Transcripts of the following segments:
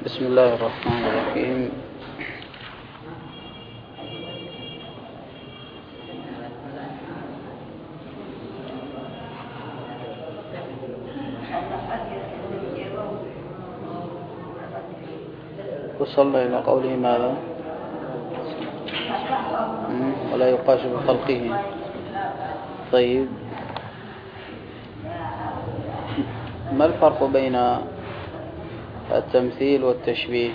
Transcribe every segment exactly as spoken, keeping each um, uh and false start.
بسم الله الرحمن الرحيم. وصلنا إلى قوله ماذا؟ ولا يقاس بخلقه. طيب، ما الفرق بين التمثيل والتشبيه؟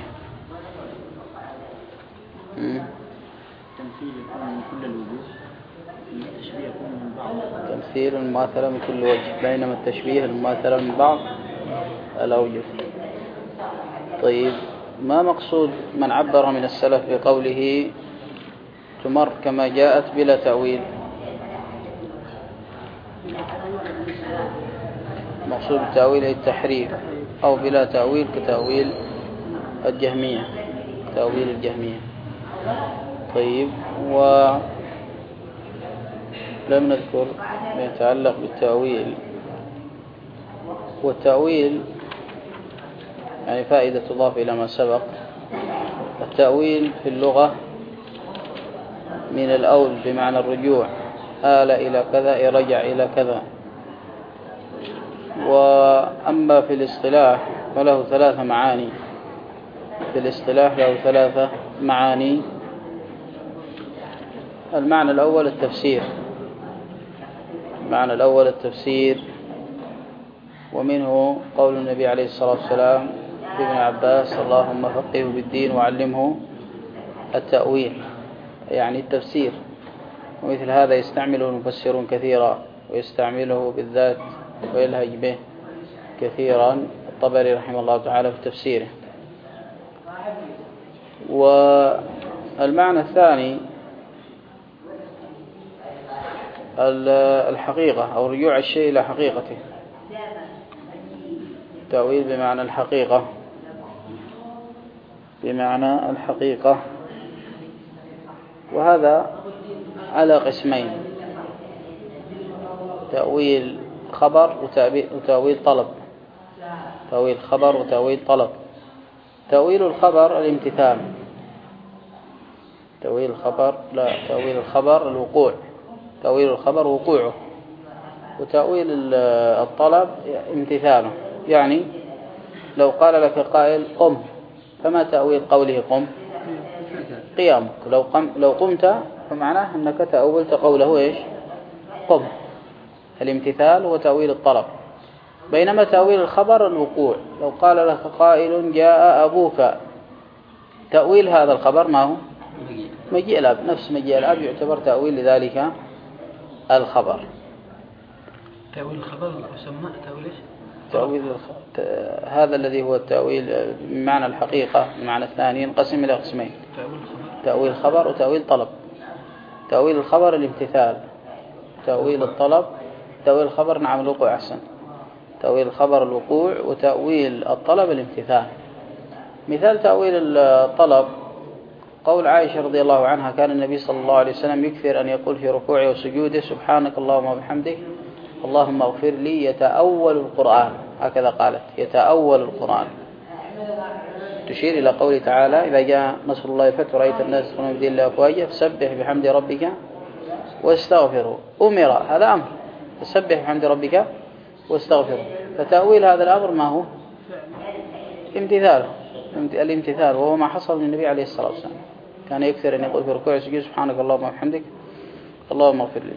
التمثيل يكون من كل الوجوه، التشبيه يكون من بعض. التمثيل المماثلة من كل وجه، بينما التشبيه المماثلة من بعض الأوجه. طيب، ما مقصود من عبر من السلف بقوله تمر كما جاءت بلا تأويل؟ مقصود التأويل هي التحريف، أو بلا تأويل كتأويل الجهمية، تأويل الجهمية. طيب، ولم نذكر ما يتعلق بالتأويل. والتأويل يعني فائدة تضاف إلى ما سبق. التأويل في اللغة من الأول بمعنى الرجوع، آل إلى كذا، رجع إلى كذا. وأما في الاصطلاح فله ثلاثة معاني. في الاصطلاح له ثلاثة معاني. المعنى الأول التفسير، المعنى الأول التفسير، ومنه قول النبي عليه الصلاة والسلام لابن عباس اللهم فقهه بالدين وعلمه التأويل، يعني التفسير. ومثل هذا يستعمله المفسرون كثيرا، ويستعمله بالذات ويلهج به كثيرا الطبري رحمه الله تعالى في تفسيره. والمعنى الثاني الحقيقة، أو رجوع الشيء إلى حقيقته. التأويل بمعنى الحقيقة، بمعنى الحقيقة. وهذا على قسمين: تأويل خبر وتأويل طلب. تأويل خبر وتأويل طلب. تأويل الخبر الامتثال. تأويل الخبر لا تأويل الخبر الوقوع. تأويل الخبر وقوعه. وتأويل الطلب امتثاله. يعني لو قال لك قائل قم، فما تأويل قوله قم؟ قيامك. لو قم لو قمت فمعناه أنك تأولت قوله إيش؟ قم. الامتثال هو تأويل الطلب. بينما تأويل الخبر الوقوع. لو قال لك قائل جاء أبوك، تأويل هذا الخبر ما هو؟ مجيء الأب. نفس مجيء الأب يعتبر تأويل لذلك الخبر. تأويل الخبر يسمى تأويل إيش؟ تأويل الخ... هذا الذي هو التأويل بمعنى الحقيقة. المعنى الثاني ينقسم إلى قسمين: تأويل خبر وتأويل طلب. تأويل الخبر الامتثال. تأويل الطلب تأويل الخبر نعم الوقوع أحسن. تأويل الخبر الوقوع، وتأويل الطلب الامتثال. مثال تأويل الطلب قول عائشة رضي الله عنها: كان النبي صلى الله عليه وسلم يكثر أن يقول في ركوعه وسجوده سبحانك اللهم وبحمدك اللهم اغفر لي، يتأول القرآن. هكذا قالت، يتأول القرآن، تشير إلى قوله تعالى: إذا جاء نصر الله فتح رأيت الناس يدخلون في دين الله أفواجا فسبح بحمد ربك واستغفره. أمر، هذا أمر، فسبح بحمد ربك واستغفره. فتأويل هذا الأمر ما هو؟ امتثاله، الامتثال، وهو ما حصل للنبي عليه الصلاة والسلام. كان يكثر أن يقول في ركوعه وسجوده سبحانك اللهم وبحمدك اللهم اغفر لي.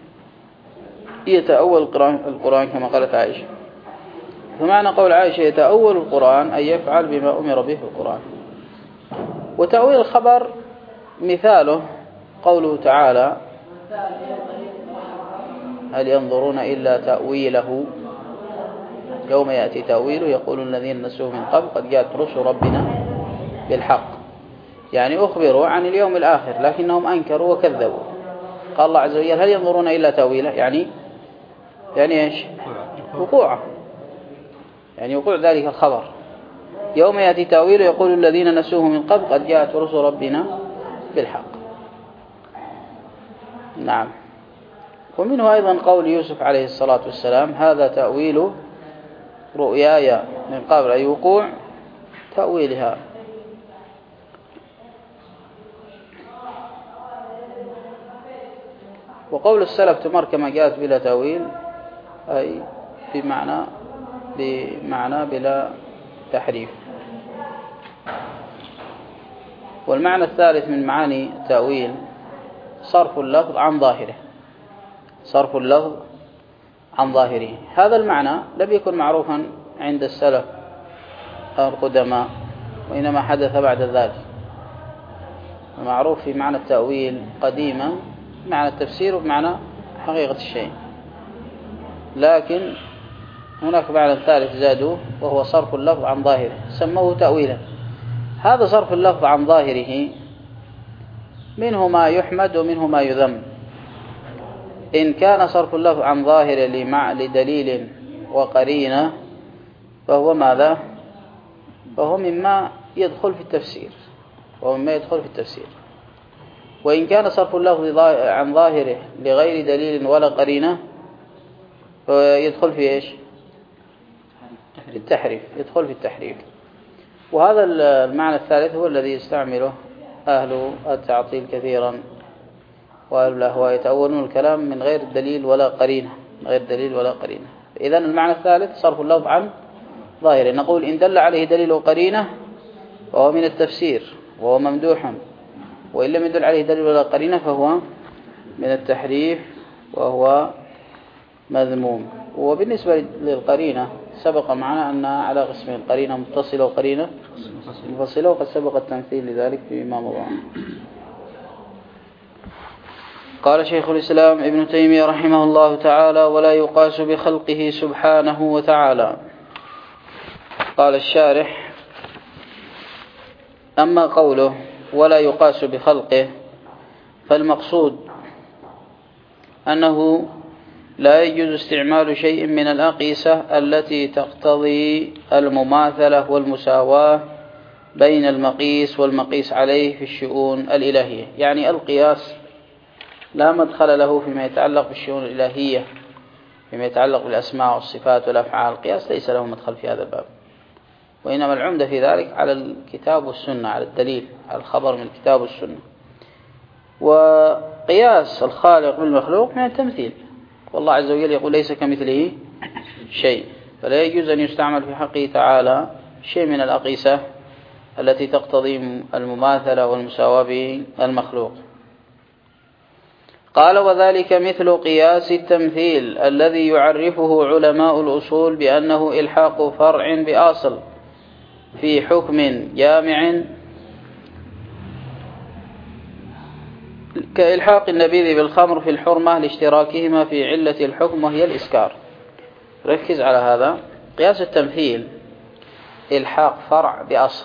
يتأول القرآن كما قالت عائشة. فمعنى قول عائشة يتأول القرآن أن يفعل بما أمر به في القرآن. وتأويل الخبر مثاله قوله تعالى: هل ينظرون إلا تأويله يوم يأتي تأويله يقول الذين نسوه من قبل قد جاءت رسل ربنا بالحق. يعني أخبروا عن اليوم الآخر لكنهم أنكروا وكذبوا. قال الله عز وجل: هل ينظرون إلا تأويله، يعني يعني إيش؟ وقوعه، يعني وقوع ذلك الخبر. يوم يأتي تأويله يقول الذين نسوه من قبل قد جاءت رسل ربنا بالحق. نعم. ومنه أيضا قول يوسف عليه الصلاة والسلام: هذا تأويل رؤياي من قبل، أي وقوع تأويلها. وقول السلف تمر كما جاءت بلا تأويل أي بمعنى بمعنى بلا تحريف. والمعنى الثالث من معاني التأويل صرف اللفظ عن ظاهره، صرف اللفظ عن ظاهره. هذا المعنى لم يكن معروفا عند السلف القدماء، وإنما حدث بعد ذلك. معروف في معنى التأويل قديما معنى التفسير ومعنى حقيقة الشيء، لكن هناك معنى ثالث زادوه وهو صرف اللفظ عن ظاهره، سموه تأويلا. هذا صرف اللفظ عن ظاهره منه ما يحمد ومنه ما يذم. إن كان صرف اللفظ عن ظاهره لدليل وقرينة فهو ماذا؟ فهو مما يدخل في التفسير، وهو مما يدخل في التفسير. وإن كان صرف اللفظ عن ظاهره لغير دليل ولا قرينة فيدخل في إيش؟ في التحريف، يدخل في التحريف. وهذا المعنى الثالث هو الذي يستعمله أهل التعطيل كثيرا، وأهل الأهواء يتأولون الكلام من غير دليل ولا قرينة، من غير دليل ولا قرينة. إذن المعنى الثالث صرف اللفظ عن ظاهره. نقول إن دل عليه دليل وقرينة فهو من التفسير وهو ممدوح، وإن لم يدل عليه دليل ولا قرينة فهو من التحريف وهو مذموم. وبالنسبة للقرينة سبق معنا أنها على قسمين: قرينة متصلة وقرينة منفصلة، وقد سبق التمثيل لذلك فيما مضى. قال شيخ الإسلام ابن تيمية رحمه الله تعالى: ولا يقاس بخلقه سبحانه وتعالى. قال الشارح: أما قوله ولا يقاس بخلقه فالمقصود أنه لا يجوز استعمال شيء من الأقيسة التي تقتضي المماثلة والمساواة بين المقيس والمقيس عليه في الشؤون الإلهية. يعني القياس لا مدخل له فيما يتعلق بالشؤون الإلهية، فيما يتعلق بالأسماء والصفات والأفعال. القياس ليس له مدخل في هذا الباب، وإنما العمدة في ذلك على الكتاب والسنة، على الدليل، على الخبر من الكتاب والسنة. وقياس الخالق بالمخلوق من التمثيل، والله عز وجل يقول: ليس كمثله شيء. فلا يجوز أن يستعمل في حقه تعالى شيء من الأقيسة التي تقتضي المماثلة والمساواة بالمخلوق. قال: وذلك مثل قياس التمثيل الذي يعرفه علماء الأصول بأنه إلحاق فرع بأصل في حكم جامع، كإلحاق النبيذ بالخمر في الحرمة لاشتراكهما في علة الحكم وهي الإسكار. ركز على هذا. قياس التمثيل إلحاق فرع بأصل،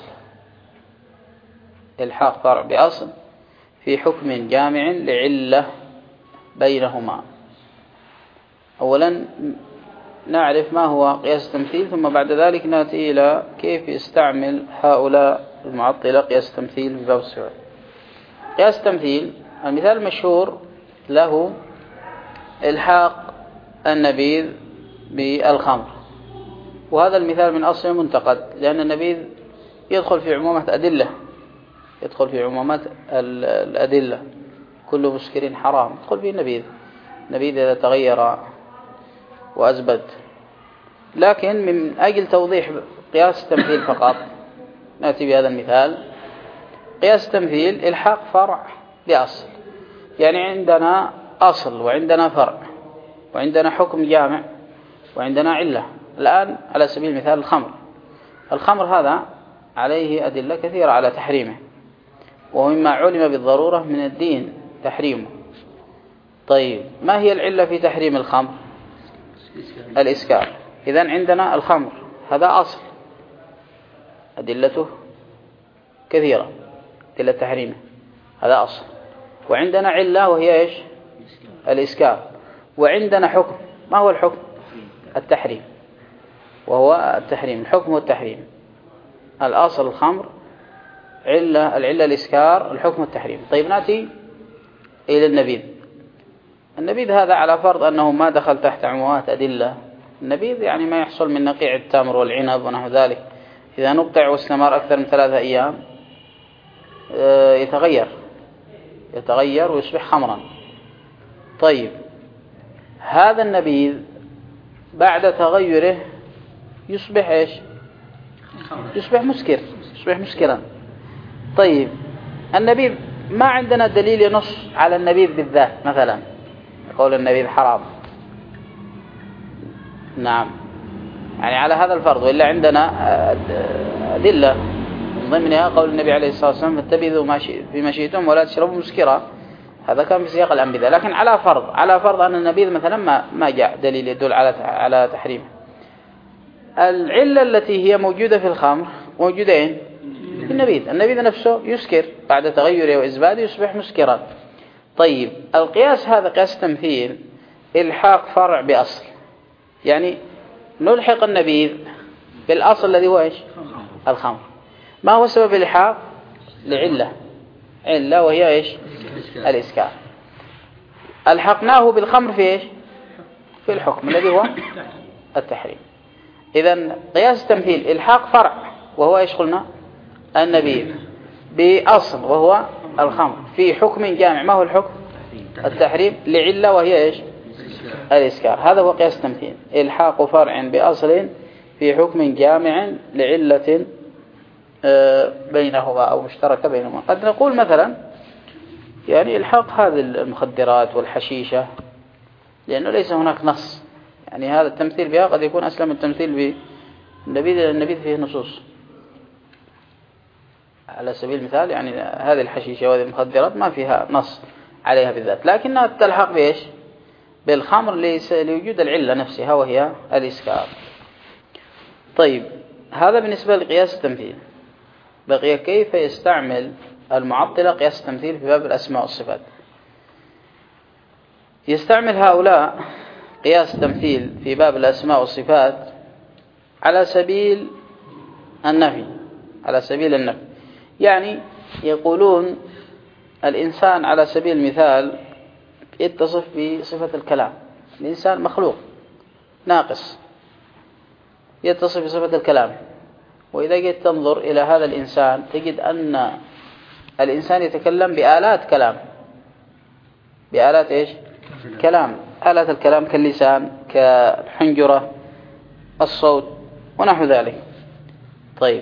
إلحاق فرع بأصل في حكم جامع لعلة بينهما. أولا نعرف ما هو قياس التمثيل، ثم بعد ذلك نأتي إلى كيف يستعمل هؤلاء المعطلة قياس التمثيل في باب الصفات. قياس التمثيل المثال المشهور له إلحاق النبيذ بالخمر، وهذا المثال من أصل منتقد، لأن النبيذ يدخل في عمومة أدلة، يدخل في عمومات الأدلة. كل مسكر حرام يدخل فيه النبيذ، النبيذ إذا تغير وأزبد. لكن من أجل توضيح قياس التمثيل فقط نأتي بهذا المثال. قياس التمثيل إلحاق فرع بأصل، يعني عندنا أصل وعندنا فرع وعندنا حكم جامع وعندنا علة. الآن على سبيل المثال الخمر، الخمر هذا عليه أدلة كثيرة على تحريمه، ومما علم بالضرورة من الدين تحريمه. طيب ما هي العلة في تحريم الخمر؟ الإسكار. إذن عندنا الخمر هذا أصل أدلته كثيرة، أدلة تحريمه هذا أصل، وعندنا علة وهي إيش؟ الإسكار. وعندنا حكم، ما هو الحكم؟ التحريم، وهو التحريم، الحكم والتحريم. الأصل الخمر، علة العلة الإسكار، الحكم والتحريم. طيب نأتي إلى النبيذ. النبيذ هذا على فرض أنه ما دخل تحت عمومات أدلة. النبيذ يعني ما يحصل من نقيع التمر والعنب ونحو ذلك، إذا نقطع واستمر أكثر من ثلاثة أيام يتغير يتغير ويصبح خمرا. طيب هذا النبيذ بعد تغيره يصبح إيش؟ يصبح مسكر، يصبح مسكرا. طيب النبيذ ما عندنا دليل ينص على النبيذ بالذات، مثلا قول النبيذ حرام، نعم، يعني على هذا الفرض، وإلا عندنا أدلة من ضمنها قول النبي عليه الصلاة والسلام فاتبذوا فيما شئتم ولا تشربوا مسكرا، هذا كان في سياق الأنبذة. لكن على فرض على فرض أن النبيذ مثلا ما ما جاء دليل يدل على على تحريمه. العلة التي هي موجودة في الخمر موجودين في النبيذ، النبيذ نفسه يسكر بعد تغيره وإزباده يصبح مسكرا. طيب القياس هذا قياس تمثيل، إلحاق فرع بأصل، يعني نلحق النبيذ بالأصل الذي هو إيش؟ الخمر. ما هو سبب الإلحاق؟ لعلة، علة وهي إيش؟ الإسكار. ألحقناه بالخمر في إيش؟ في الحكم الذي هو التحريم. إذن قياس التمثيل إلحاق فرع وهو إيش قلنا؟ النبيذ بأصل وهو الخمر في حكم جامع. ما هو الحكم؟ التحريم لعلة وهي إيش؟ الإسكار. هذا هو قياس التمثيل، إلحاق فرع بأصل في حكم جامع لعلة بينهما أو مشتركة بينهما. قد نقول مثلا يعني إلحاق هذه المخدرات والحشيشة لأنه ليس هناك نص، يعني هذا التمثيل بها قد يكون أسلم التمثيل بالنبيذ، النبيذ فيه نصوص. على سبيل المثال يعني هذه الحشيشة وهذه المخدرات ما فيها نص عليها بالذات، لكنها تلحق بإيش؟ بالخمر لوجود العلة نفسها وهي الإسكار. طيب هذا بالنسبة لقياس التمثيل. بقي كيف يستعمل المعطلة قياس التمثيل في باب الأسماء والصفات. يستعمل هؤلاء قياس التمثيل في باب الأسماء والصفات على سبيل النفي، على سبيل النفي. يعني يقولون الإنسان على سبيل المثال يتصف بصفة الكلام، الإنسان مخلوق ناقص يتصف بصفة الكلام، وإذا جيت تنظر إلى هذا الإنسان تجد أن الإنسان يتكلم بآلات كلام، بآلات إيش؟ كلام، آلات الكلام كاللسان كالحنجرة الصوت ونحو ذلك. طيب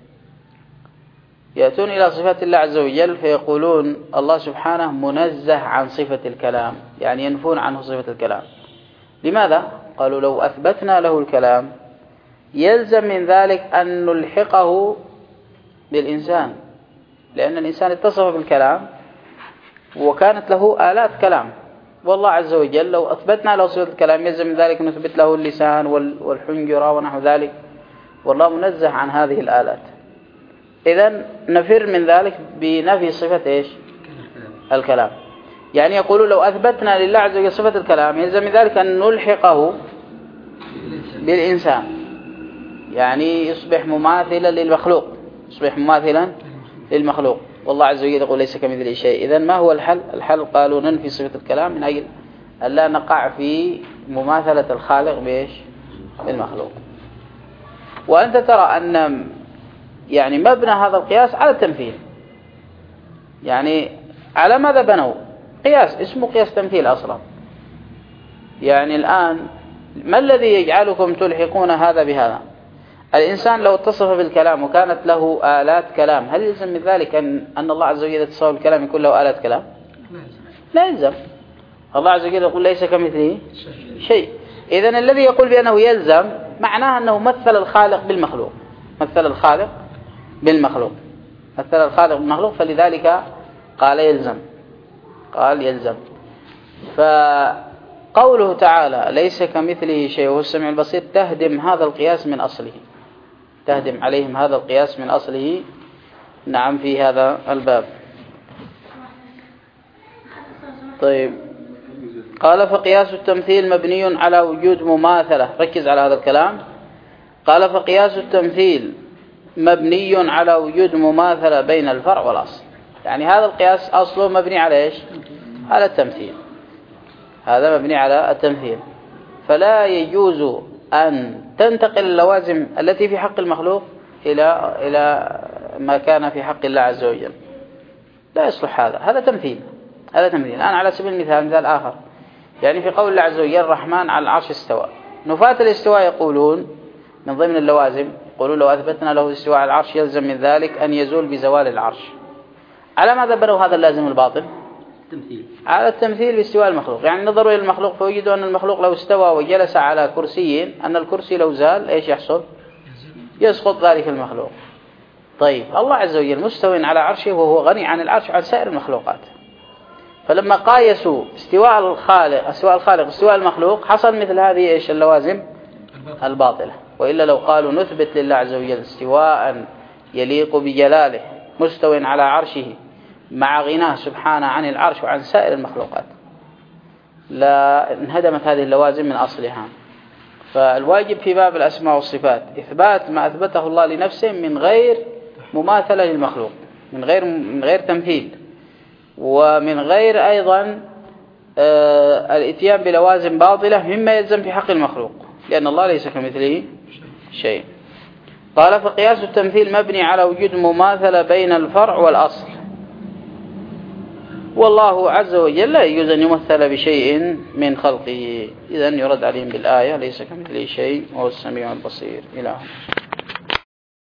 يأتون إلى صفات الله عز وجل فيقولون الله سبحانه منزه عن صفة الكلام، يعني ينفون عنه صفة الكلام. لماذا؟ قالوا لو أثبتنا له الكلام يلزم من ذلك أن نلحقه بالإنسان، لأن الإنسان اتصف بالكلام وكانت له آلات كلام، والله عز وجل لو أثبتنا له صفة الكلام يلزم من ذلك نثبت له اللسان والحنجرة ونحو ذلك، والله منزه عن هذه الآلات. إذن نفر من ذلك بنفي صفة إيش؟ الكلام. يعني يقولون لو أثبتنا لله عز وجل صفة الكلام يلزم من ذلك أن نلحقه بالإنسان، يعني يصبح مماثلا للمخلوق، يصبح مماثلا للمخلوق، والله عز وجل يقول ليس كمثله شيء. إذن ما هو الحل؟ الحل قالوا ننفي صفة الكلام من أجل ألا نقع في مماثلة الخالق بإيش؟ بالمخلوق. وأنت ترى أن يعني مبنى هذا القياس على التمثيل، يعني على ماذا بنوا؟ قياس اسمه قياس تمثيل أصلا. يعني الآن ما الذي يجعلكم تلحقون هذا بهذا؟ الإنسان لو اتصف بالكلام وكانت له آلات كلام هل يلزم من ذلك أن, أن الله عز وجل يتصف بالكلام يكون له آلات كلام؟ لا يلزم. الله عز وجل يقول ليس كمثله شيء. إذن الذي يقول بأنه يلزم معناه أنه مثل الخالق بالمخلوق، مثل الخالق بالمخلوق، مثل الخالق بالمخلوق، فلذلك قال يلزم، قال يلزم. فقوله تعالى ليس كمثله شيء وهو السميع البصير تهدم هذا القياس من أصله، تهدم عليهم هذا القياس من أصله. نعم في هذا الباب. طيب قال فقياس التمثيل مبني على وجود مماثلة. ركز على هذا الكلام. قال فقياس التمثيل مبني على وجود مماثلة بين الفرع والأصل. يعني هذا القياس أصله مبني على إيش؟ على التمثيل، هذا مبني على التمثيل. فلا يجوز أن تنتقل اللوازم التي في حق المخلوق إلى إلى ما كان في حق الله عز وجل، لا يصلح هذا. هذا تمثيل، هذا تمثيل. الآن على سبيل المثال مثال آخر، يعني في قول الله عز وجل الرحمن على العرش استوى، نفاة الاستواء يقولون من ضمن اللوازم، يقولون لو أثبتنا له الاستواء على العرش يلزم من ذلك أن يزول بزوال العرش. على ماذا بنوا هذا اللازم الباطل؟ تمثيل. على التمثيل باستواء المخلوق، يعني نظروا إلى المخلوق فوجدوا أن المخلوق لو استوى وجلس على كرسي، أن الكرسي لو زال إيش يحصل؟ يسقط ذلك المخلوق. طيب الله عز وجل مستوى على عرشه وهو غني عن العرش وعن سائر المخلوقات، فلما قايسوا استواء الخالق استواء الخالق استواء المخلوق حصل مثل هذه إيش اللوازم الباطلة. وإلا لو قالوا نثبت لله عز وجل استواء يليق بجلاله مستوى على عرشه مع غناه سبحانه عن العرش وعن سائر المخلوقات، لا انهدمت هذه اللوازم من أصلها. فالواجب في باب الأسماء والصفات إثبات ما أثبته الله لنفسه من غير مماثلة للمخلوق، من غير من غير تمثيل، ومن غير أيضا آه الاتيان بلوازم باطلة مما يلزم في حق المخلوق، لأن الله ليس كمثله شيء. قال فقياس التمثيل مبني على وجود مماثلة بين الفرع والأصل، والله عز وجل لا يجوز أن يمثل بشيء من خلقه، إذن يرد عليهم بالآية ليس كمثله شيء وهو السميع البصير. إلى